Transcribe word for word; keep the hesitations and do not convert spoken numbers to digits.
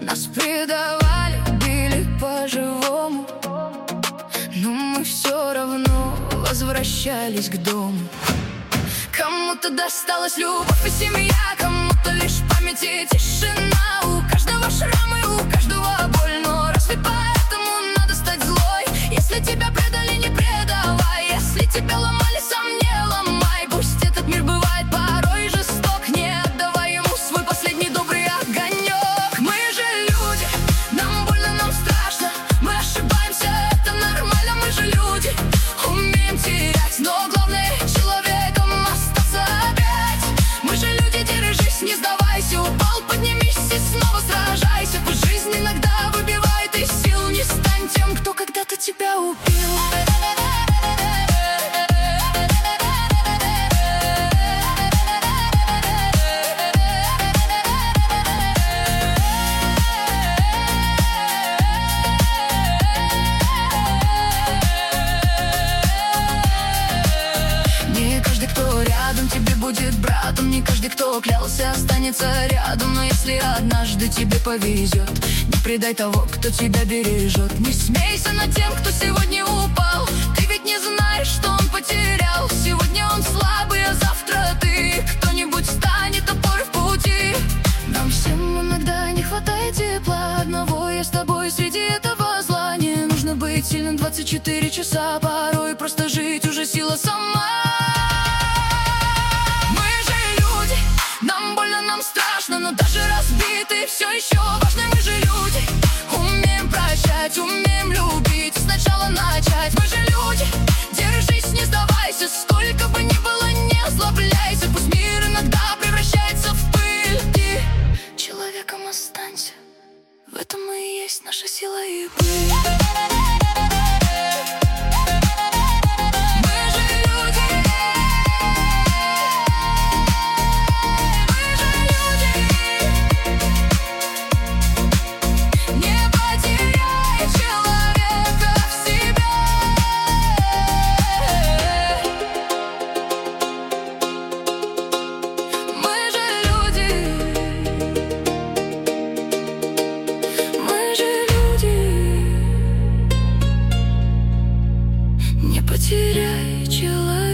Нас предавали, били по-живому, но мы все равно возвращались к дому. Кому-то досталась любовь и семья, кому-то лишь память и тишина. У каждого шрамы, у каждого боль, но разве поэтому надо стать злой? Если тебя предали, не предавай, если тебя ломали, сам не ломай. Пусть этот мир бывает порой жесток, не отдавай ему свой последний добрый огонек. Мы же люди, нам больно, нам страшно, мы ошибаемся, это нормально. Мы же люди, умеем терять, но главное человеком остаться опять. Мы же люди, держись, не сдавайся, упал, поднимись и снова сражайся. Пусть жизнь иногда выбивает из сил, не стань тем, кто когда-то тебя убил. Не каждый, кто рядом, тебе будет братом. Не каждый, кто клялся, останется рядом. Но если однажды тебе повезет, не предай того, кто тебя бережет. Не смейся над тем, кто сегодня упал. Ты ведь не знаешь, что он потерял. Сегодня он слабый, а завтра ты. Кто-нибудь станет опорой в пути. Нам всем иногда не хватает тепла. Одного я с тобой среди этого зла. Не нужно быть сильным двадцать четыре часа. Порой просто жить уже сила сама. Нам больно, нам страшно, но даже разбитые все еще важны. Мы же люди, умеем прощать, умеем любить, сначала начать. Мы же люди, держись, не сдавайся, сколько бы ни было, не озлобляйся. Пусть мир иногда превращается в пыль, ты человеком останься, в этом и есть наша сила и пыль. Потеряй человека.